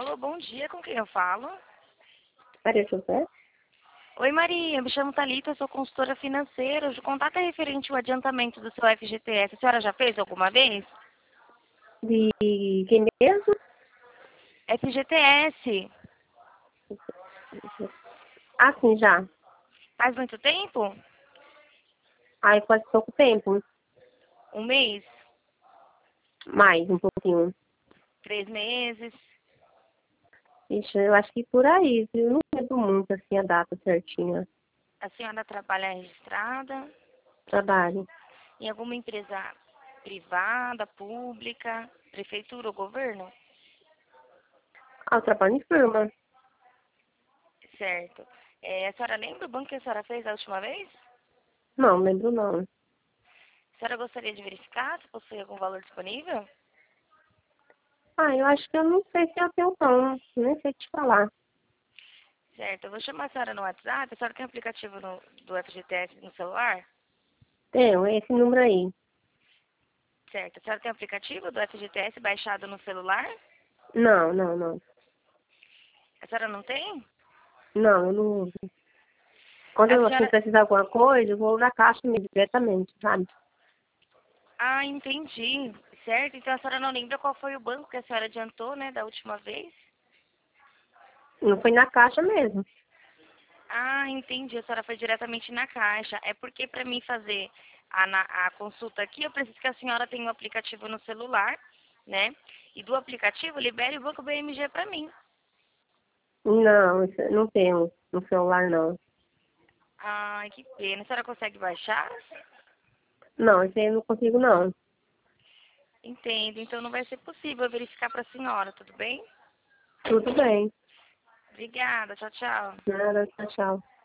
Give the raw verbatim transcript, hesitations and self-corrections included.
Alô, bom dia, com quem eu falo? Maria José? Oi, Maria, me chamo Thalita, eu sou consultora financeira. O contato é referente ao adiantamento do seu F G T S. A senhora já fez alguma vez? De quem mesmo? F G T S. Ah, sim, já. Faz muito tempo? Aí faz pouco tempo. Um mês? Mais, um pouquinho. Três meses? Ixi, eu acho que por aí, viu? Não lembro muito, assim, a data certinha. A senhora trabalha registrada Trabalho. em alguma empresa privada, pública, prefeitura ou governo? Ah, eu trabalho em firma. Certo. É, a senhora lembra o banco que a senhora fez a última vez? Não, lembro não. A senhora gostaria de verificar se possui algum valor disponível? Ah, eu acho que eu não sei se eu tenho não. Nem sei te falar. Certo, eu vou chamar a senhora no WhatsApp. A senhora tem aplicativo no, do F G T S no celular? Tenho, esse número aí. Certo. A senhora tem aplicativo do F G T S baixado no celular? Não, não, não. A senhora não tem? Não, eu não uso. Quando A eu, assim, senhora... precisar de alguma coisa, eu vou na caixa mesmo, diretamente, sabe? Ah, entendi. Certo, então a senhora não lembra qual foi o banco que a senhora adiantou, né, da última vez? Não foi na caixa mesmo. Ah, entendi. A senhora foi diretamente na caixa. É porque para mim fazer a, na- a consulta aqui, eu preciso que a senhora tenha o aplicativo no celular, né? E do aplicativo libere o Banco B M G para mim. Não, isso eu não tenho no celular, não. Ai, que pena. A senhora consegue baixar? Não, isso aí eu não consigo, não. Entendo. Então não vai ser possível verificar para a senhora, tudo bem? Tudo bem. Obrigada. Tchau, tchau. Nada, tchau, tchau.